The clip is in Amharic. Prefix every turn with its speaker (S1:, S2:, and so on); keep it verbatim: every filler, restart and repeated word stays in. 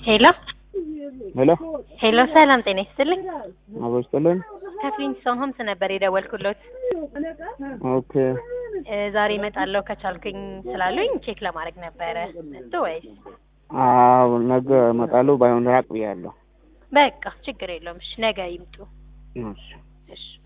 S1: ሄሎ
S2: ሄሎ
S1: ሄሎ ሰላም ጤና ይስጥልኝ።
S2: አበስተለን
S1: ከፍሊንስቶን ሆምስ ነበር የደወልኩሎት።
S2: ኦኬ
S1: ዛሬ እመጣለሁ ከቻልኩኝ ስላሉኝ ቼክ ለማድረግ ነበረ። መጡ ወይስ?
S2: አዎ ነገ እመጣለሁ። ባይሆን ራቅ ብያለሁ።
S1: በቃ ችግር የለውም። እሺ ነገ ይምጡ።
S2: እሺ
S1: እሺ